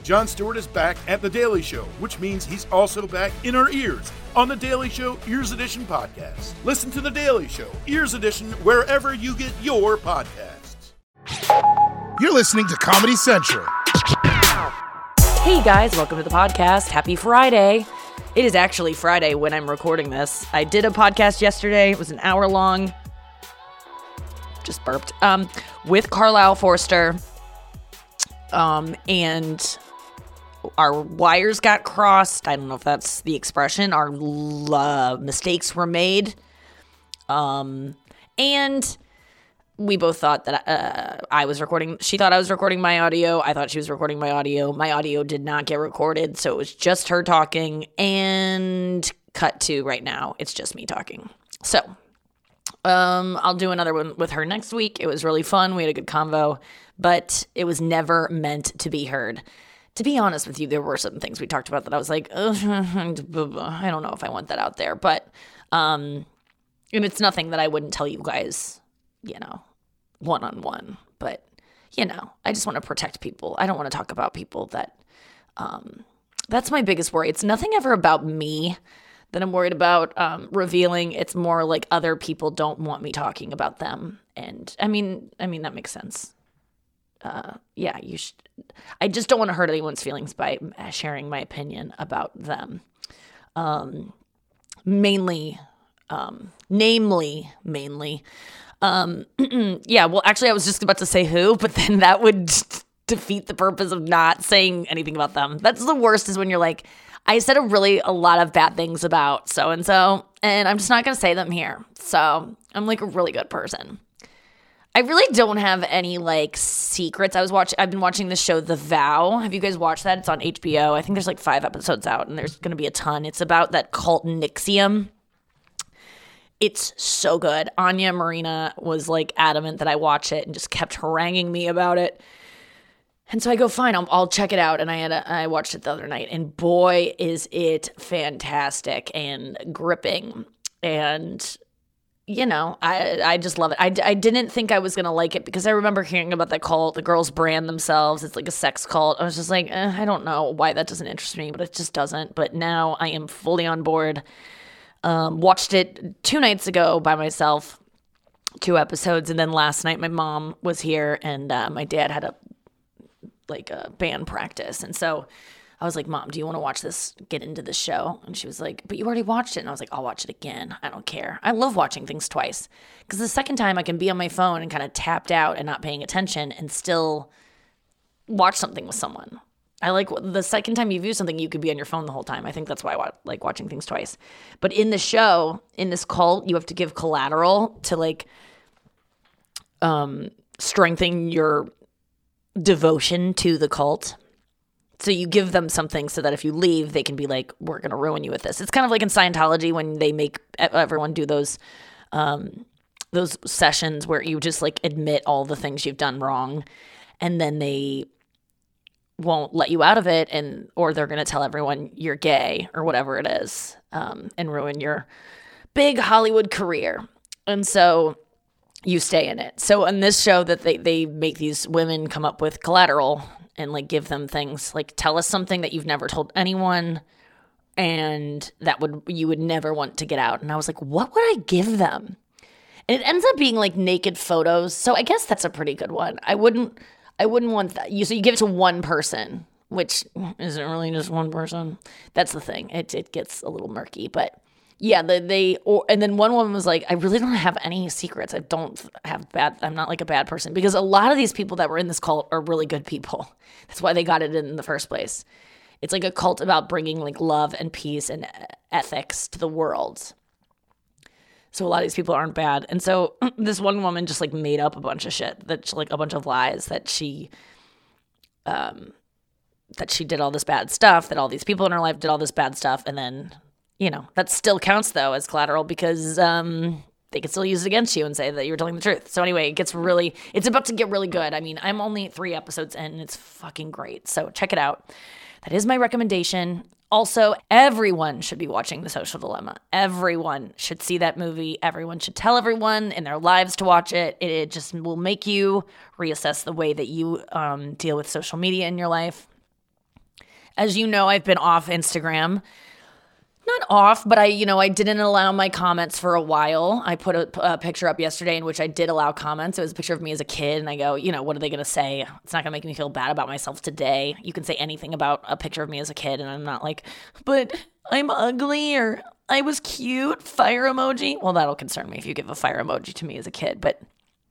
Jon Stewart is back at The Daily Show, which means he's also back in our ears on The Daily Show Ears Edition podcast. Listen to The Daily Show Ears Edition wherever you get your podcasts. You're listening to Comedy Central. Hey guys, welcome to the podcast. Happy Friday. It is actually Friday when I'm recording this. I did a podcast yesterday. It was an hour long. Just burped. With Carlisle Forster. And our wires got crossed. I don't know if that's the expression. Our mistakes were made. And we both thought that I was recording. She thought I was recording my audio. I thought she was recording my audio. My audio did not get recorded, so it was just her talking. And cut to right now, it's just me talking. So I'll do another one with her next week. It was really fun. We had a good convo, but it was never meant to be heard. To be honest with you, there were some things we talked about that I was like, I don't know if I want that out there. But and it's nothing that I wouldn't tell you guys, one-on-one. But, I just want to protect people. I don't want to talk about people that, that's my biggest worry. It's nothing ever about me that I'm worried about revealing. It's more like other people don't want me talking about them. And I mean, that makes sense. You should. I just don't want to hurt anyone's feelings by sharing my opinion about them. Mainly. Well, actually, I was just about to say who, but then that would defeat the purpose of not saying anything about them. That's the worst, is when you're like, I said a lot of bad things about so-and-so, and I'm just not going to say them here. So I'm like a really good person. I really don't have any secrets. I've been watching this show, The Vow. Have you guys watched that? It's on HBO. I think there's 5 episodes out, and there's going to be a ton. It's about that cult NXIVM. It's so good. Anya Marina was adamant that I watch it and just kept haranguing me about it. And so I go, fine, I'll check it out. And I watched it the other night, and boy, is it fantastic and gripping. And I just love it. I didn't think I was going to like it because I remember hearing about that cult. The girls brand themselves. It's like a sex cult. I was just like, I don't know why that doesn't interest me, but it just doesn't. But now I am fully on board. Watched it 2 nights ago by myself, 2 episodes. And then last night my mom was here, and my dad had a band practice. And so I was like, Mom, do you want to watch this, get into this show? And she was like, but you already watched it. And I was like, I'll watch it again. I don't care. I love watching things twice, because the second time I can be on my phone and kind of tapped out and not paying attention and still watch something with someone. I like the second time you view something, you could be on your phone the whole time. I think that's why I like watching things twice. But in the show, in this cult, you have to give collateral to strengthen your devotion to the cult. So you give them something so that if you leave, they can be like, we're going to ruin you with this. It's kind of like in Scientology when they make everyone do those sessions where you just admit all the things you've done wrong, and then they won't let you out of it, or they're going to tell everyone you're gay or whatever it is, and ruin your big Hollywood career. And so you stay in it. So in this show that they make these women come up with collateral and give them things tell us something that you've never told anyone, and that you would never want to get out. And I was like, what would I give them? And it ends up being naked photos. So I guess that's a pretty good one. I wouldn't want that. So you give it to one person, which isn't really just one person. That's the thing. It gets a little murky, but yeah, and then one woman was like, I really don't have any secrets. I'm not a bad person, because a lot of these people that were in this cult are really good people. That's why they got it in the first place. It's a cult about bringing love and peace and ethics to the world. So a lot of these people aren't bad. And so this one woman just made up a bunch of shit, that a bunch of lies that she did all this bad stuff, that all these people in her life did all this bad stuff. And then, that still counts though as collateral, because they could still use it against you and say that you were telling the truth. So anyway, it's about to get really good. I mean, I'm only 3 episodes in, and it's fucking great. So check it out. That is my recommendation. Also, everyone should be watching The Social Dilemma. Everyone should see that movie. Everyone should tell everyone in their lives to watch it. It just will make you reassess the way that you deal with social media in your life. As you know, I've been off Instagram. Not off, but I didn't allow my comments for a while. I put a picture up yesterday in which I did allow comments. It was a picture of me as a kid, and I go, what are they going to say? It's not going to make me feel bad about myself today. You can say anything about a picture of me as a kid, and I'm not like, but I'm ugly or I was cute, fire emoji. Well, that'll concern me if you give a fire emoji to me as a kid, but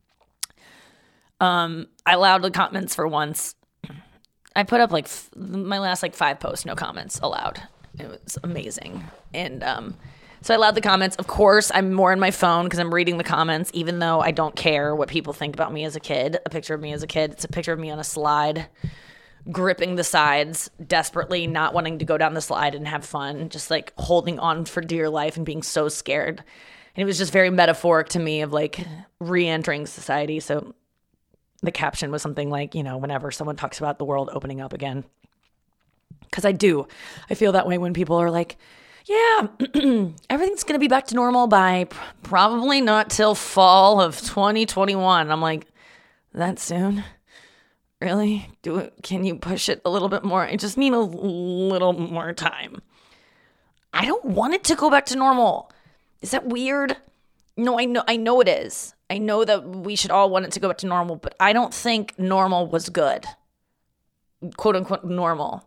I allowed the comments for once. I put up my last 5 posts, no comments allowed. It was amazing. And so I allowed the comments. Of course, I'm more in my phone because I'm reading the comments, even though I don't care what people think about me as a kid. A picture of me as a kid. It's a picture of me on a slide, gripping the sides, desperately not wanting to go down the slide and have fun, just holding on for dear life and being so scared. And it was just very metaphoric to me of re-entering society. So the caption was something like, whenever someone talks about the world opening up again. Because I feel that way when people are like, yeah, everything's going to be back to normal by probably not till fall of 2021. I'm like, that soon? Really? Can you push it a little bit more? I just need a little more time. I don't want it to go back to normal. Is that weird? No, I know it is. I know that we should all want it to go back to normal, but I don't think normal was good. Quote unquote normal.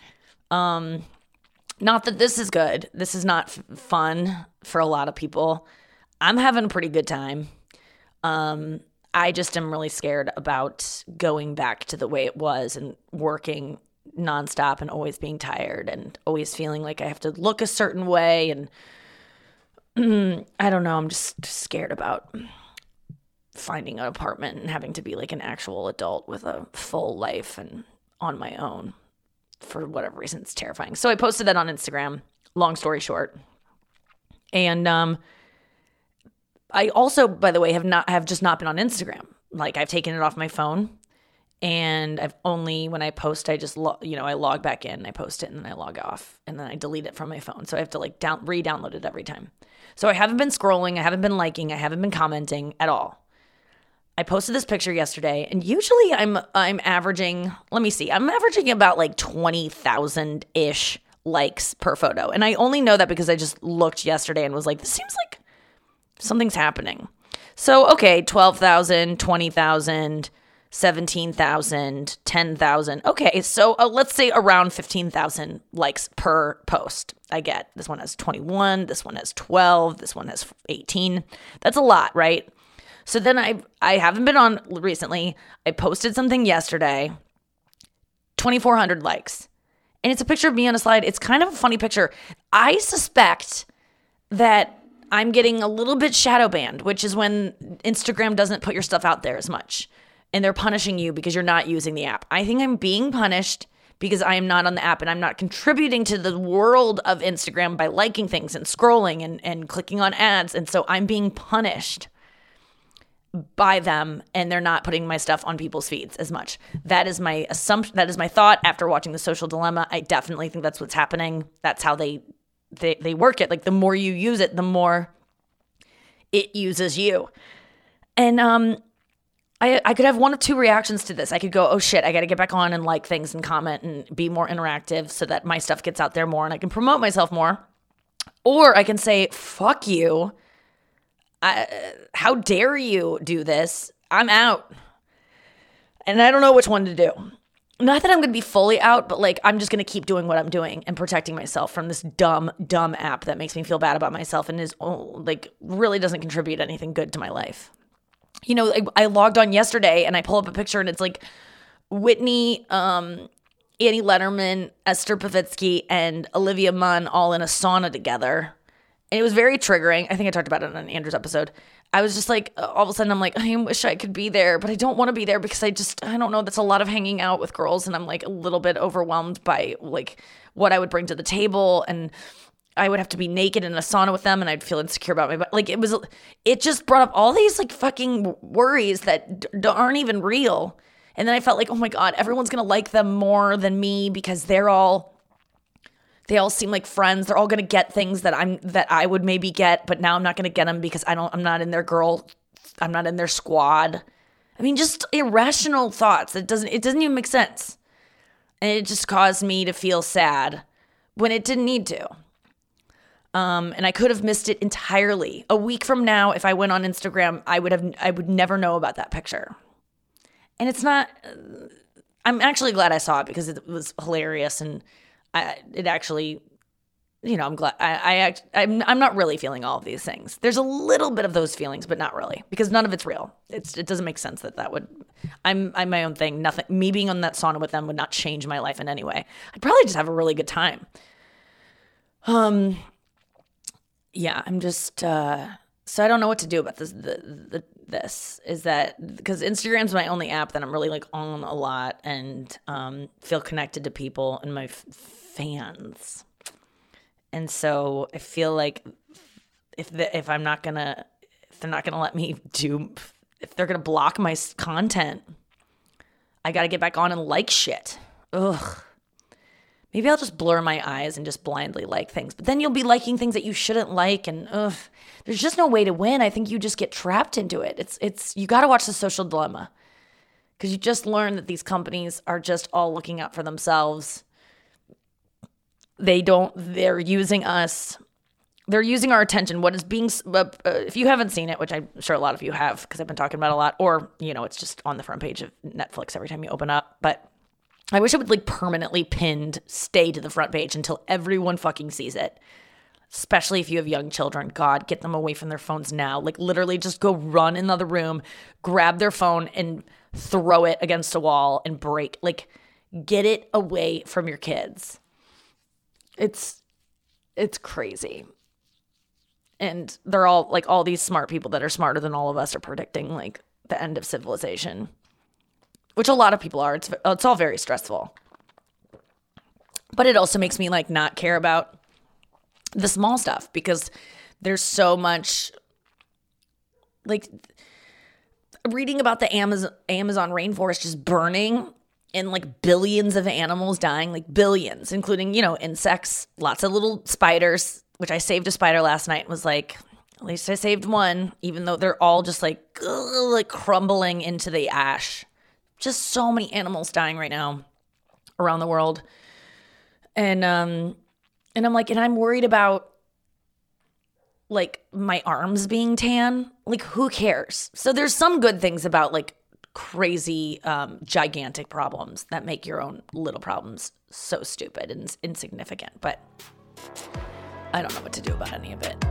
Not that this is good. This is not fun for a lot of people. I'm having a pretty good time. I just am really scared about going back to the way it was and working nonstop and always being tired and always feeling like I have to look a certain way. And I don't know. I'm just scared about finding an apartment and having to be an actual adult with a full life and on my own. For whatever reason, it's terrifying. So I posted that on Instagram, long story short. And I also, by the way, have just not been on Instagram. I've taken it off my phone, and I've only, when I post, I just, I log back in, I post it, and then I log off, and then I delete it from my phone. So I have to re-download it every time. So I haven't been scrolling, I haven't been liking, I haven't been commenting at all. I posted this picture yesterday, and usually I'm averaging, I'm averaging about 20,000-ish likes per photo. And I only know that because I just looked yesterday and was like, this seems like something's happening. So, okay, 12,000, 20,000, 17,000, 10,000. Okay, so let's say around 15,000 likes per post I get. This one has 21, this one has 12, this one has 18. That's a lot, right? So then I haven't been on recently. I posted something yesterday, 2,400 likes. And it's a picture of me on a slide. It's kind of a funny picture. I suspect that I'm getting a little bit shadow banned, which is when Instagram doesn't put your stuff out there as much. And they're punishing you because you're not using the app. I think I'm being punished because I am not on the app and I'm not contributing to the world of Instagram by liking things and scrolling and clicking on ads. And so I'm being punished by them, and they're not putting my stuff on people's feeds as much. That is my assumption. That is my thought after watching The Social Dilemma. I definitely think that's what's happening. That's how they work it. The more you use it, the more it uses you. And I could have one of two reactions to this. I could go, oh shit, I got to get back on and like things and comment and be more interactive so that my stuff gets out there more and I can promote myself more. Or I can say, fuck you. How dare you do this? I'm out. And I don't know which one to do. Not that I'm going to be fully out, but I'm just going to keep doing what I'm doing and protecting myself from this dumb app that makes me feel bad about myself and is really doesn't contribute anything good to my life. I logged on yesterday and I pull up a picture and it's Whitney, Annie Letterman, Esther Pavitsky, and Olivia Munn all in a sauna together. And it was very triggering. I think I talked about it on Andrew's episode. I was just all of a sudden I'm I wish I could be there, but I don't want to be there because I don't know. That's a lot of hanging out with girls. And I'm a little bit overwhelmed by what I would bring to the table. And I would have to be naked in a sauna with them and I'd feel insecure about my body. It just brought up all these fucking worries that aren't even real. And then I felt oh my God, everyone's going to like them more than me because they all seem like friends. They're all going to get things that I would maybe get, but now I'm not going to get them because I'm not in I'm not in their squad. I mean, just irrational thoughts. It doesn't even make sense. And it just caused me to feel sad when it didn't need to. And I could have missed it entirely. A week from now, if I went on Instagram, I would never know about that picture. And it's not, I'm actually glad I saw it because it was hilarious. And it actually, I'm glad, I'm not really feeling all of these things. There's a little bit of those feelings, but not really, because none of it's real. It doesn't make sense that would, I'm my own thing. Nothing, me being on that sauna with them would not change my life in any way. I'd probably just have a really good time. Yeah, I'm just, so I don't know what to do about this. This is that because Instagram's my only app that I'm really like on a lot and feel connected to people and my fans. And so I feel like if they're not gonna let me if they're gonna block my content, I gotta get back on and like shit. Ugh. Maybe I'll just blur my eyes and just blindly like things. But then you'll be liking things that you shouldn't like, and there's just no way to win. I think you just get trapped into it. It's you got to watch The Social Dilemma because you just learn that these companies are just all looking out for themselves. They're using us. They're using our attention. What is being, if you haven't seen it, which I'm sure a lot of you have because I've been talking about it a lot, or, it's just on the front page of Netflix every time you open up, but I wish it would like permanently pinned stay to the front page until everyone fucking sees it. Especially if you have young children. God, get them away from their phones now. Like literally just go run in the other room, grab their phone and throw it against a wall and break. Like get it away from your kids. It's crazy. And they're all like all these smart people that are smarter than all of us are predicting like the end of civilization. Which a lot of people are. It's all very stressful. But it also makes me like not care about the small stuff because there's so much like reading about the Amazon rainforest just burning and like billions of animals dying, like billions, including, insects, lots of little spiders, which I saved a spider last night and was like, at least I saved one, even though they're all just like crumbling into the ash. Just so many animals dying right now around the world. And I'm like, and I'm worried about like my arms being tan. Like, who cares? So there's some good things about like crazy, gigantic problems that make your own little problems so stupid and insignificant. But I don't know what to do about any of it.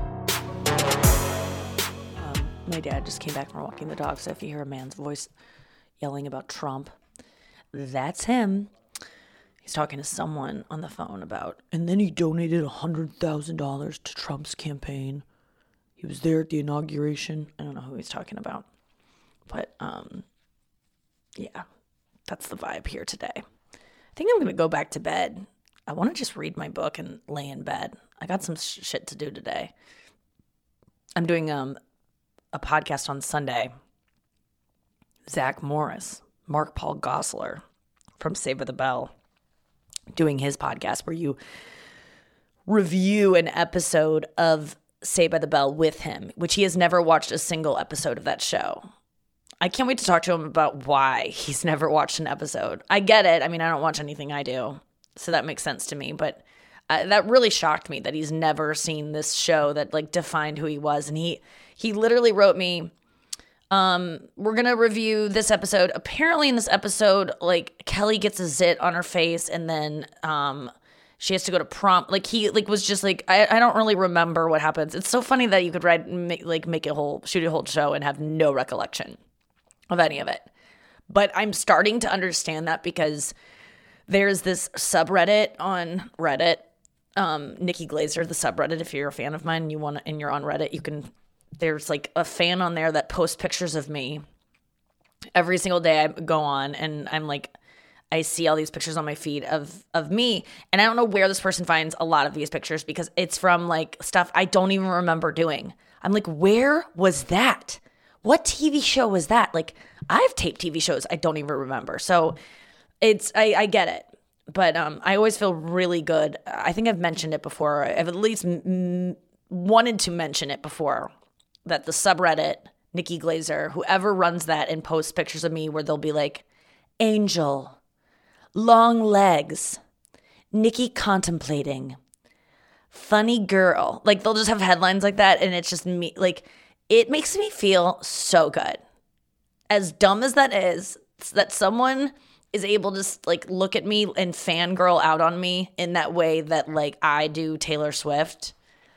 My dad just came back from walking the dog. So if you hear a man's voice yelling about Trump, that's him. He's talking to someone on the phone about, and then he donated $100,000 to Trump's campaign. He was there at the inauguration. I don't know who he's talking about. But, yeah, that's the vibe here today. I think I'm going to go back to bed. I want to just read my book and lay in bed. I got some shit to do today. I'm doing a podcast on Sunday. Zach Morris, Mark Paul Gosselaar from Saved by the Bell, doing his podcast where you review an episode of Saved by the Bell with him, which he has never watched a single episode of that show. I can't wait to talk to him about why he's never watched an episode. I get it. I mean, I don't watch anything I do, so that makes sense to me. But that really shocked me that he's never seen this show that like defined who he was. And he literally wrote me, we're going to review this episode. Apparently in this episode, like Kelly gets a zit on her face and then, she has to go to prom. Like he like was just like, I don't really remember what happens. It's so funny that you could shoot a whole show and have no recollection of any of it. But I'm starting to understand that because there's this subreddit on Reddit, Nikki Glazer, the subreddit. If you're a fan of mine and you're on Reddit, there's like a fan on there that posts pictures of me every single day. I go on and I'm like, I see all these pictures on my feed of me. And I don't know where this person finds a lot of these pictures because it's from like stuff I don't even remember doing. I'm like, where was that? What TV show was that? Like I've taped TV shows I don't even remember. So I get it. But I always feel really good. I think I've mentioned it before. I've at least wanted to mention it before. That the subreddit, Nikki Glazer, whoever runs that and posts pictures of me where they'll be like, Angel, long legs, Nikki contemplating, funny girl. Like, they'll just have headlines like that, and it's just me. Like, it makes me feel so good. As dumb as that is, that someone is able to like look at me and fangirl out on me in that way that like I do Taylor Swift.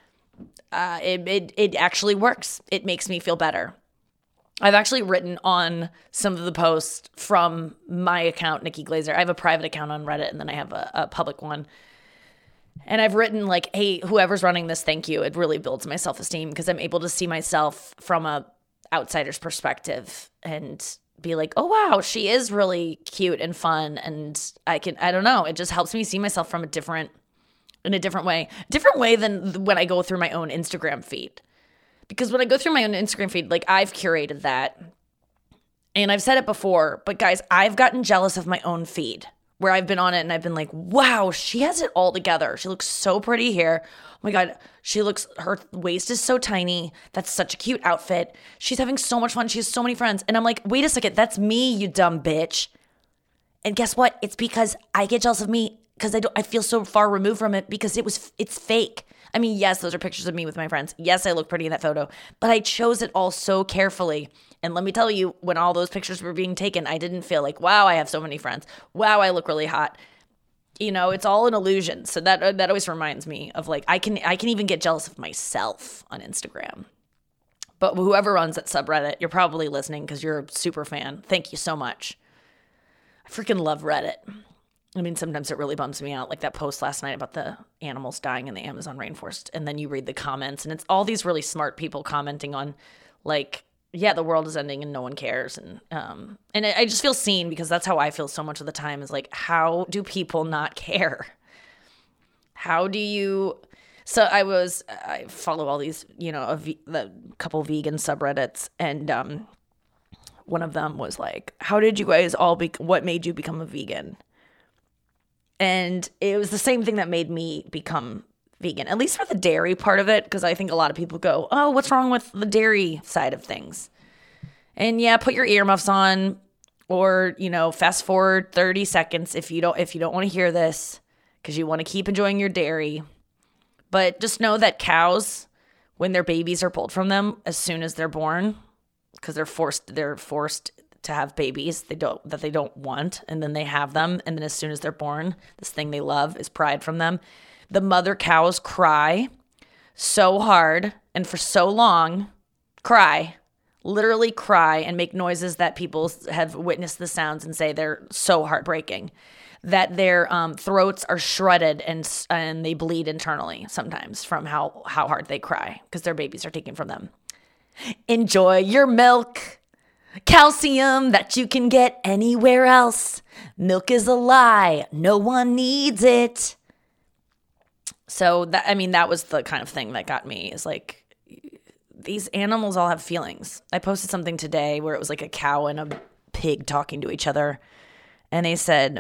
It actually works. It makes me feel better. I've actually written on some of the posts from my account, Nikki Glazer. I have a private account on Reddit, and then I have a public one. And I've written like, hey, whoever's running this, thank you. It really builds my self-esteem because I'm able to see myself from a outsider's perspective and be like, oh, wow, she is really cute and fun. And I don't know, it just helps me see myself from in a different way than when I go through my own Instagram feed. Because when I go through my own Instagram feed, like I've curated that and I've said it before, but guys, I've gotten jealous of my own feed where I've been on it and I've been like, wow, she has it all together. She looks so pretty here. Oh my God, her waist is so tiny. That's such a cute outfit. She's having so much fun. She has so many friends. And I'm like, wait a second, that's me, you dumb bitch. And guess what? It's because I get jealous of me because I feel so far removed from it because it's fake. I mean, yes, those are pictures of me with my friends. Yes, I look pretty in that photo, but I chose it all so carefully. And let me tell you, when all those pictures were being taken, I didn't feel like, wow, I have so many friends. Wow, I look really hot. You know, it's all an illusion. So that always reminds me of like, I can even get jealous of myself on Instagram. But whoever runs that subreddit, you're probably listening because you're a super fan. Thank you so much. I freaking love Reddit. I mean, sometimes it really bums me out, like that post last night about the animals dying in the Amazon rainforest. And then you read the comments, and it's all these really smart people commenting on, like, yeah, the world is ending and no one cares. And I just feel seen because that's how I feel so much of the time is like, how do people not care? How do you... So I follow all these, you know, the couple vegan subreddits, and one of them was like, how did you guys what made you become a vegan? And it was the same thing that made me become vegan, at least for the dairy part of it, because I think a lot of people go, oh, what's wrong with the dairy side of things? And yeah, put your earmuffs on, or, you know, fast forward 30 seconds if you don't want to hear this, because you want to keep enjoying your dairy. But just know that cows, when their babies are pulled from them as soon as they're born, because they're forced to have babies they don't want, and then they have them, and then as soon as they're born, this thing they love is pried from them. The mother cows cry so hard and for so long, literally cry and make noises that people have witnessed the sounds and say they're so heartbreaking, that their throats are shredded and they bleed internally sometimes from how hard they cry because their babies are taken from them. Enjoy your milk. Calcium that you can get anywhere else. Milk is a lie. No one needs it. So that was the kind of thing that got me, is like, these animals all have feelings. I posted something today where it was like a cow and a pig talking to each other. And they said,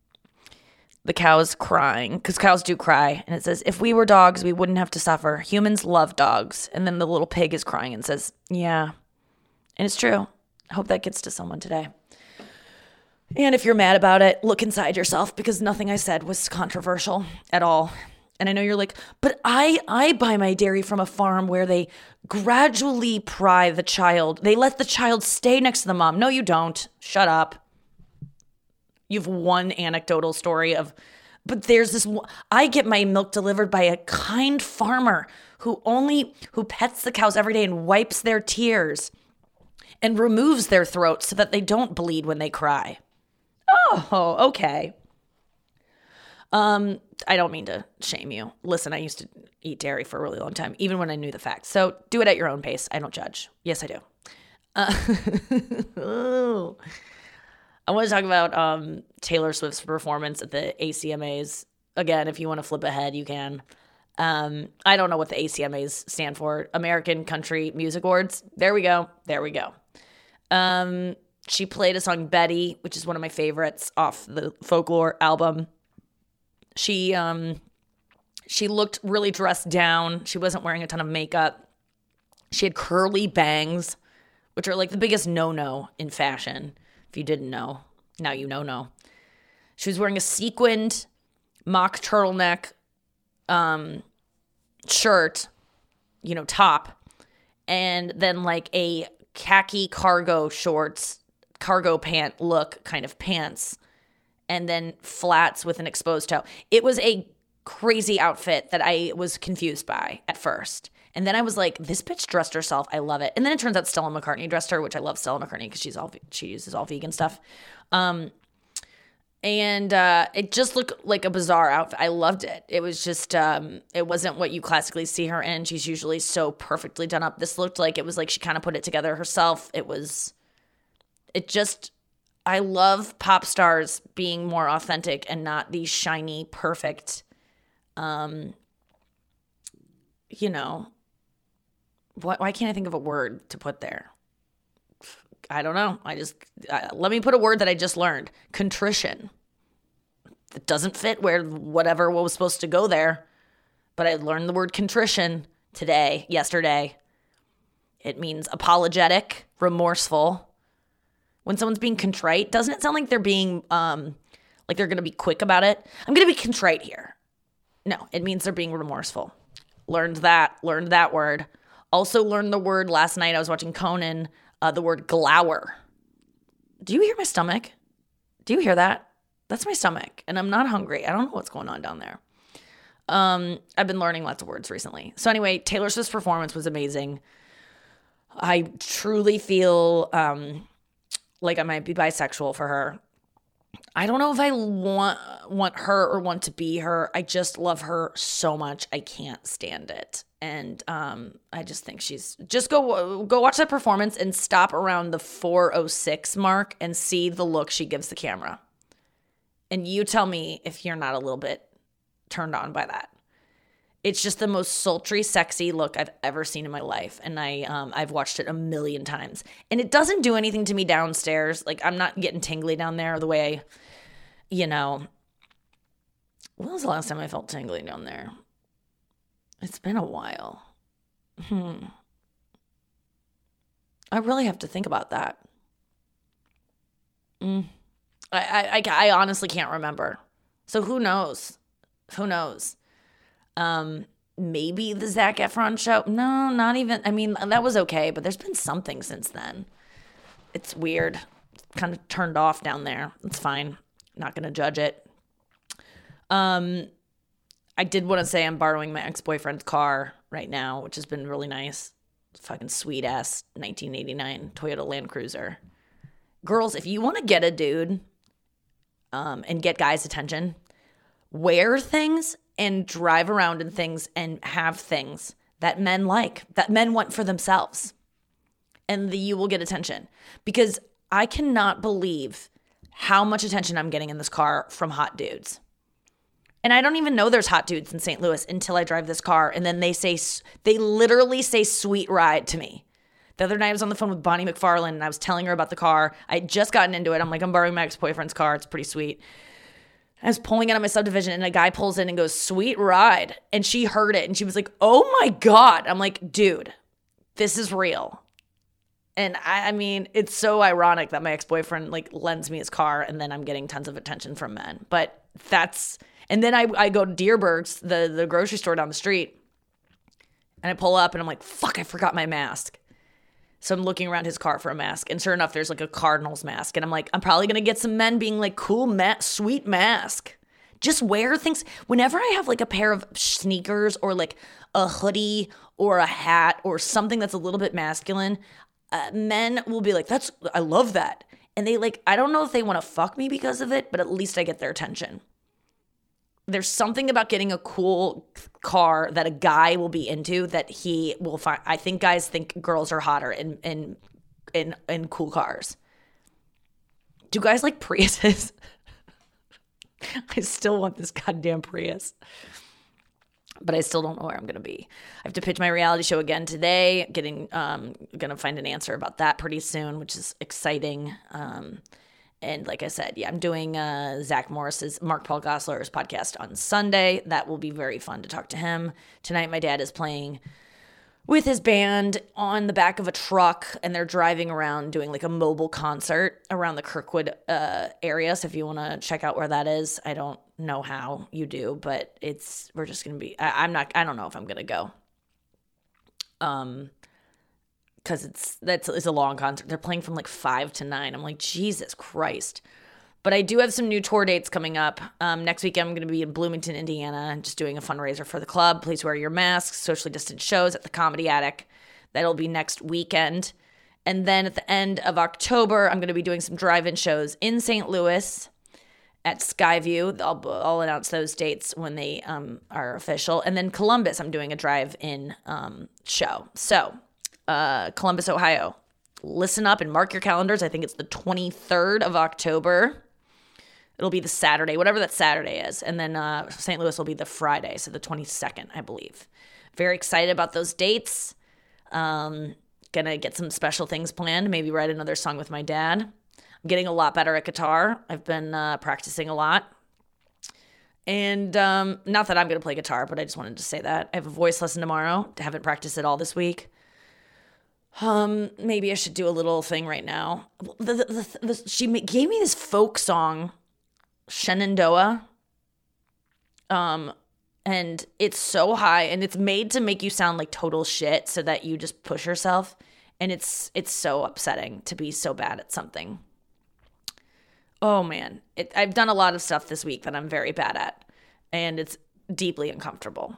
the cow's crying, because cows do cry. And it says, if we were dogs, we wouldn't have to suffer. Humans love dogs. And then the little pig is crying and says, yeah. And it's true. I hope that gets to someone today. And if you're mad about it, look inside yourself, because nothing I said was controversial at all. And I know you're like, but I buy my dairy from a farm where they gradually pry the child. They let the child stay next to the mom. No, you don't. Shut up. You've one anecdotal story but there's this, I get my milk delivered by a kind farmer who pets the cows every day and wipes their tears and removes their throats so that they don't bleed when they cry. Oh, okay. I don't mean to shame you. Listen, I used to eat dairy for a really long time, even when I knew the facts. So do it at your own pace. I don't judge. Yes, I do. I want to talk about Taylor Swift's performance at the ACMAs. Again, if you want to flip ahead, you can. I don't know what the ACMAs stand for. American Country Music Awards. There we go. She played a song, Betty, which is one of my favorites off the Folklore album. She looked really dressed down. She wasn't wearing a ton of makeup. She had curly bangs, which are like the biggest no-no in fashion. If you didn't know, now you know. She was wearing a sequined mock turtleneck shirt, top, and then like a khaki cargo shorts, cargo pant look kind of pants, and then flats with an exposed toe. It was a crazy outfit that I was confused by at first. And then I was like, this bitch dressed herself. I love it. And then it turns out Stella McCartney dressed her, which I love Stella McCartney because she uses all vegan stuff. And it just looked like a bizarre outfit. I loved it. It was just, it wasn't what you classically see her in. She's usually so perfectly done up. This looked like it was like she kind of put it together herself. I love pop stars being more authentic and not these shiny, perfect, why can't I think of a word to put there? I don't know. Let me put a word that I just learned. Contrition. It doesn't fit whatever was supposed to go there, but I learned the word contrition yesterday. It means apologetic, remorseful. When someone's being contrite, doesn't it sound like they're being, like they're going to be quick about it? I'm going to be contrite here. No, it means they're being remorseful. Learned that word. Also learned the word last night. I was watching Conan, the word glower. Do you hear my stomach? Do you hear that? That's my stomach, and I'm not hungry. I don't know what's going on down there. I've been learning lots of words recently. So anyway, Taylor Swift's performance was amazing. I truly feel like I might be bisexual for her. I don't know if I want her or want to be her. I just love her so much. I can't stand it. And I just think just go watch that performance and stop around the 4:06 mark and see the look she gives the camera. And you tell me if you're not a little bit turned on by that. It's just the most sultry, sexy look I've ever seen in my life. And I've watched it a million times. And it doesn't do anything to me downstairs. Like, I'm not getting tingly down there the way, when was the last time I felt tingly down there? It's been a while. I really have to think about that. I honestly can't remember. So who knows? Maybe the Zac Efron show. No, not even. I mean, that was okay, but there's been something since then. It's weird. It's kind of turned off down there. It's fine. Not going to judge it. I did want to say I'm borrowing my ex-boyfriend's car right now, which has been really nice. Fucking sweet ass 1989 Toyota Land Cruiser. Girls, if you want to get a dude and get guys' attention, wear things and drive around in things and have things that men like, that men want for themselves. And you will get attention. Because I cannot believe how much attention I'm getting in this car from hot dudes. And I don't even know there's hot dudes in St. Louis until I drive this car. And then they literally say sweet ride to me. The other night I was on the phone with Bonnie McFarlane and I was telling her about the car. I had just gotten into it. I'm like, I'm borrowing my ex-boyfriend's car. It's pretty sweet. I was pulling out of my subdivision and a guy pulls in and goes, sweet ride. And she heard it and she was like, oh my God. I'm like, dude, this is real. And I mean, it's so ironic that my ex-boyfriend like lends me his car and then I'm getting tons of attention from men. But and then I go to Deerberg's, the grocery store down the street, and I pull up and I'm like, fuck, I forgot my mask. So I'm looking around his car for a mask. And sure enough, there's like a Cardinals mask. And I'm like, I'm probably going to get some men being like, cool, sweet mask. Just wear things. Whenever I have like a pair of sneakers or like a hoodie or a hat or something that's a little bit masculine, men will be like, I love that. And they like, I don't know if they want to fuck me because of it, but at least I get their attention. There's something about getting a cool car that a guy will be into that he will find. I think guys think girls are hotter in cool cars. Do guys like Priuses? I still want this goddamn Prius. But I still don't know where I'm going to be. I have to pitch my reality show again today. Going to find an answer about that pretty soon, which is exciting. And like I said, I'm doing Zach Morris's Mark Paul Gosselaar's podcast on Sunday. That will be very fun to talk to him. Tonight, my dad is playing with his band on the back of a truck, and they're driving around doing like a mobile concert around the Kirkwood area. So if you want to check out where that is, I don't know how you do, but we're just going to be, I don't know if I'm going to go. Cause it's a long concert. They're playing from like 5 to 9. I'm like, Jesus Christ. But I do have some new tour dates coming up. Next week, I'm going to be in Bloomington, Indiana, just doing a fundraiser for the club. Please wear your masks, socially distant shows at the Comedy Attic. That'll be next weekend. And then at the end of October, I'm going to be doing some drive-in shows in St. Louis at Skyview. I'll announce those dates when they are official. And then Columbus, I'm doing a drive-in show. So Columbus, Ohio. Listen up and mark your calendars. I think it's the 23rd of October. It'll be the Saturday, whatever that Saturday is. And then St. Louis will be the Friday, so the 22nd, I believe. Very excited about those dates. Gonna get some special things planned. Maybe write another song with my dad. I'm getting a lot better at guitar. I've been practicing a lot. And not that I'm going to play guitar, but I just wanted to say that. I have a voice lesson tomorrow. I haven't practiced it all this week. Maybe I should do a little thing right now. She gave me this folk song, Shenandoah. And it's so high, and it's made to make you sound like total shit so that you just push yourself. And it's so upsetting to be so bad at something. Oh man, I've done a lot of stuff this week that I'm very bad at, and it's deeply uncomfortable.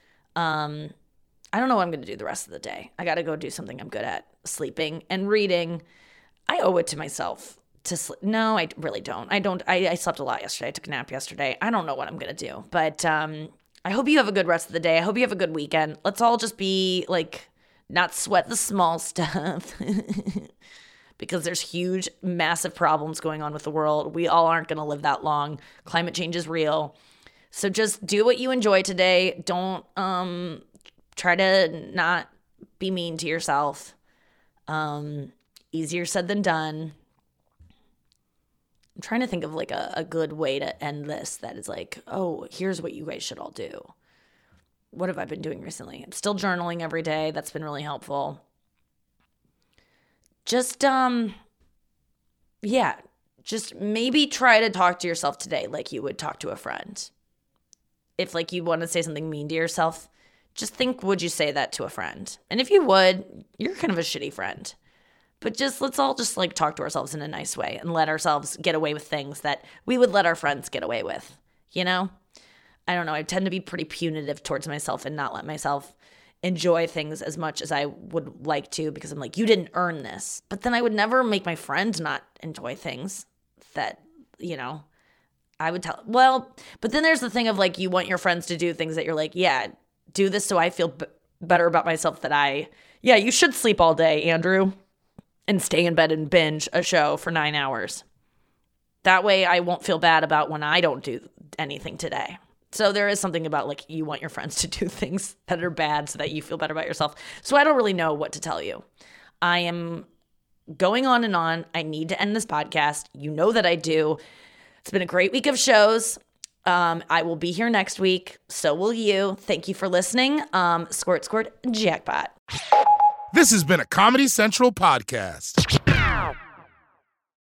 I don't know what I'm going to do the rest of the day. I got to go do something I'm good at, sleeping and reading. I owe it to myself to sleep. No, I really don't. I slept a lot yesterday. I took a nap yesterday. I don't know what I'm going to do, but I hope you have a good rest of the day. I hope you have a good weekend. Let's all just be like, not sweat the small stuff because there's huge, massive problems going on with the world. We all aren't going to live that long. Climate change is real. So just do what you enjoy today. Don't, try to not be mean to yourself. Easier said than done. I'm trying to think of like a good way to end this that is like, oh, here's what you guys should all do. What have I been doing recently? I'm still journaling every day. That's been really helpful. Just, just maybe try to talk to yourself today like you would talk to a friend. If like you want to say something mean to yourself, just think, would you say that to a friend? And if you would, you're kind of a shitty friend. But let's all just like talk to ourselves in a nice way and let ourselves get away with things that we would let our friends get away with, you know? I don't know. I tend to be pretty punitive towards myself and not let myself enjoy things as much as I would like to because I'm like, you didn't earn this. But then I would never make my friend not enjoy things that, you know, I would tell. Well, but then there's the thing of like, you want your friends to do things that you're like, yeah, do this so I feel better about myself that you should sleep all day, Andrew, and stay in bed and binge a show for 9 hours. That way I won't feel bad about when I don't do anything today. So there is something about like you want your friends to do things that are bad so that you feel better about yourself. So I don't really know what to tell you. I am going on and on. I need to end this podcast. You know that I do. It's been a great week of shows. I will be here next week. So will you. Thank you for listening. Squirt, squirt, jackpot. This has been a Comedy Central podcast.